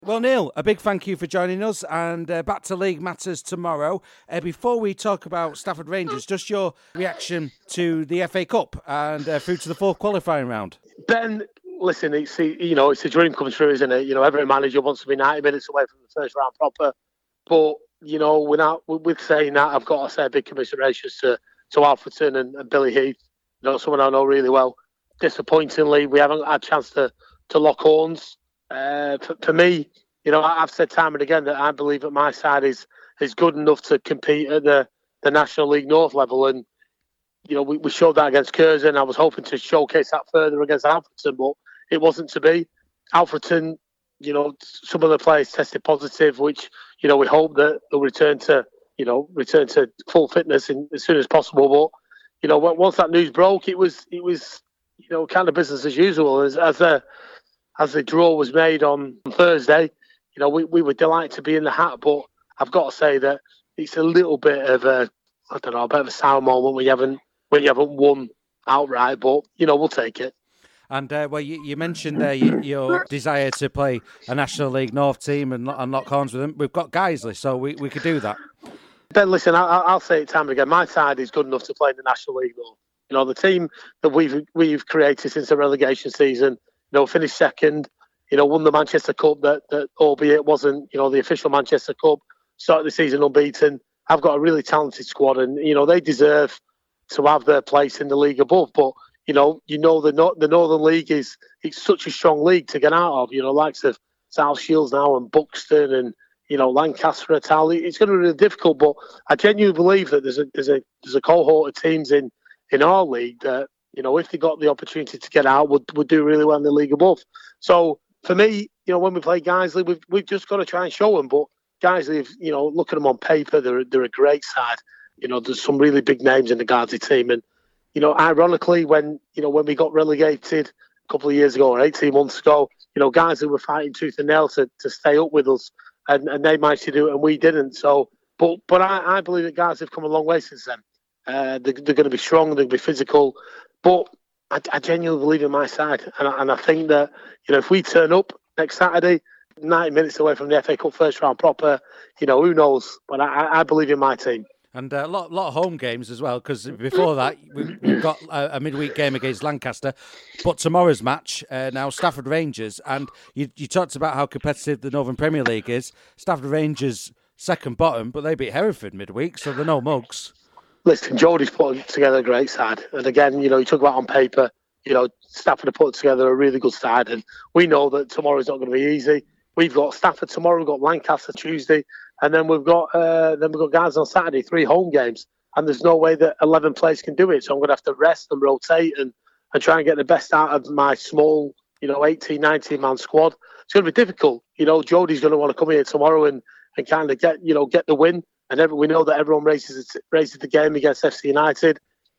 Well, Neil, a big thank you for joining us, and back to League Matters tomorrow. Before we talk about Stafford Rangers, just your reaction to the FA Cup and through to the fourth qualifying round. Ben, listen, it's a dream come true, isn't it? Every manager wants to be 90 minutes away from the first round proper. But, with saying that, I've got to say big commiserations to Alfreton and Billy Heath, someone I know really well. Disappointingly, we haven't had a chance to lock horns. For me, I've said time and again that I believe that my side is good enough to compete at the National League North level. And, we showed that against Curzon. I was hoping to showcase that further against Alfreton, but it wasn't to be. Alfreton, some of the players tested positive, which, we hope that they'll return to full fitness as soon as possible. But, once that news broke, it was kind of business as usual. As the draw was made on Thursday, we were delighted to be in the hat, but I've got to say that it's a little bit of a bit of a sour moment when you haven't won outright, but, we'll take it. And, you mentioned there your desire to play a National League North team and lock horns with them. We've got Guiseley, so we could do that. Ben, listen, I'll say it time and again. My side is good enough to play in the National League North. The team that we've created since the relegation season, finished second, won the Manchester Cup that albeit wasn't, the official Manchester Cup, started the season unbeaten. I've got a really talented squad and, they deserve to have their place in the league above. But, the Northern League it's such a strong league to get out of, likes of South Shields now and Buxton and, Lancaster and tal. It's going to be really difficult, but I genuinely believe that there's a cohort of teams in our league that, if they got the opportunity to get out, would do really well in the league above. So for me, when we play Guiseley, we've just got to try and show them. But Guiseley, look at them on paper, they're a great side. There's some really big names in the Guiseley team, and ironically, when we got relegated a couple of years ago or 18 months ago, Guiseley were fighting tooth and nail to stay up with us, and they managed to do it, and we didn't. So, but I believe that Guiseley have come a long way since then. They're going to be strong, they're going to be physical. But I genuinely believe in my side. And I think that, if we turn up next Saturday, 90 minutes away from the FA Cup first round proper, who knows? But I believe in my team. And a lot of home games as well, because before that, we've got a midweek game against Lancaster. But tomorrow's match, now Stafford Rangers. And you talked about how competitive the Northern Premier League is. Stafford Rangers, second bottom, but they beat Hereford midweek, so they're no mugs. Listen, Jodie's put together a great side. And again, you talk about on paper, Stafford have put together a really good side. And we know that tomorrow's not going to be easy. We've got Stafford tomorrow, we've got Lancaster Tuesday, and then we've got guys on Saturday, 3 home games. And there's no way that 11 players can do it. So I'm going to have to rest and rotate and try and get the best out of my small, 18, 19-man squad. It's going to be difficult. Jodie's going to want to come here tomorrow and kind of get the win. And we know that everyone raises the game against FC United.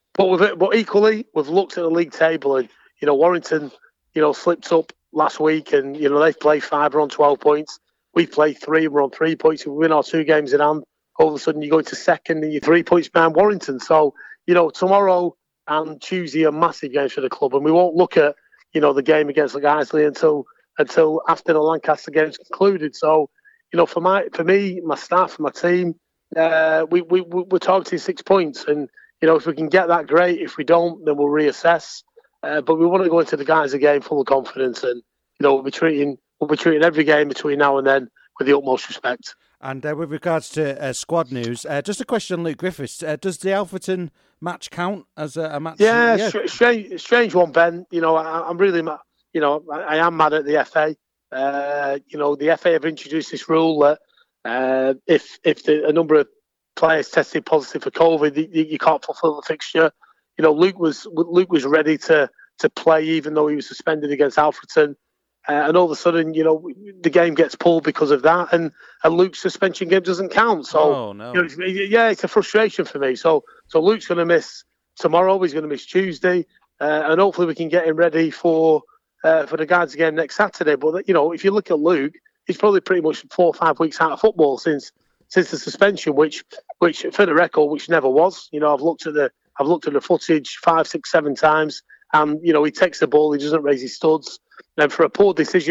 But equally, we've looked at the league table and, Warrington, slipped up last week and, they've played 5, we're on 12 points. We've played 3, we're on 3 points. If we win our 2 games in hand, all of a sudden you go into second and you're 3 points behind Warrington. So, tomorrow and Tuesday are massive games for the club. And we won't look at, the game against Guiseley until after the Lancaster game's concluded. So, for me, my staff, my team, we're targeting 6 points, and if we can get that, great. If we don't, then we'll reassess. But we want to go into the guys again full of confidence, and we'll be treating every game between now and then with the utmost respect. And with regards to squad news, just a question on Luke Griffiths. Does the Alfreton match count as a match? Yeah, strange one, Ben. I'm really, I am mad at the FA. The FA have introduced this rule that if a number of players tested positive for COVID, you can't fulfil the fixture. Luke was ready to play even though he was suspended against Alfreton, and all of a sudden, the game gets pulled because of that, and Luke's suspension game doesn't count. So, it's a frustration for me. So Luke's going to miss tomorrow. He's going to miss Tuesday, and hopefully we can get him ready for the Guards game next Saturday. But if you look at Luke, he's probably pretty much 4 or 5 weeks out of football since the suspension, which for the record, which never was. I've looked at the footage 5, 6, 7 times, and he takes the ball, he doesn't raise his studs, and for a poor decision,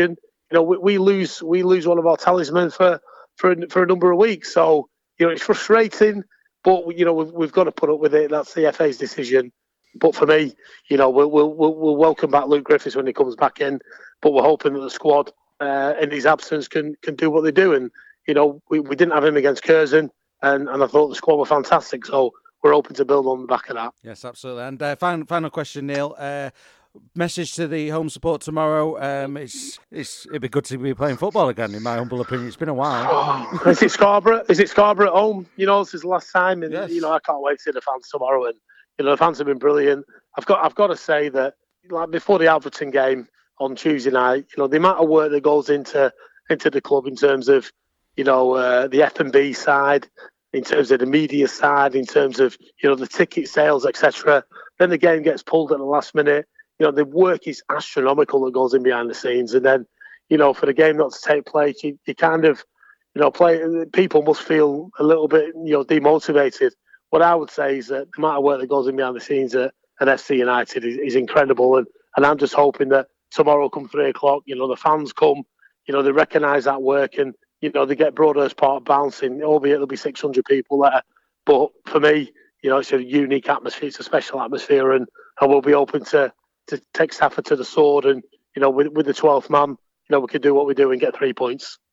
we lose one of our talisman for a number of weeks. So it's frustrating, but we've got to put up with it. That's the FA's decision. But for me, we'll welcome back Luke Griffiths when he comes back in. But we're hoping that the squad, in his absence, can do what they do. And we didn't have him against Curzon, and I thought the squad were fantastic. So we're hoping to build on the back of that. Yes, absolutely. And final question, Neil. Message to the home support tomorrow. It'd be good to be playing football again, in my humble opinion. It's been a while. Is it Scarborough? Is it Scarborough at home? This is the last time, and yes. I can't wait to see the fans tomorrow. And the fans have been brilliant. I've got to say that, like before the Alfreton game on Tuesday night, the amount of work that goes into the club in terms of the F&B side, in terms of the media side, in terms of the ticket sales, etc. Then the game gets pulled at the last minute. The work is astronomical that goes in behind the scenes, and then for the game not to take place, you kind of people must feel a little bit demotivated. What I would say is that the amount of work that goes in behind the scenes at FC United is incredible, and I'm just hoping that tomorrow come 3:00, the fans come, they recognise that work, and they get Broadhurst Park bouncing, albeit there'll be 600 people there. But for me, it's a unique atmosphere, it's a special atmosphere, and we'll be open to take Stafford to the sword, and with the 12th man, we can do what we do and get 3 points.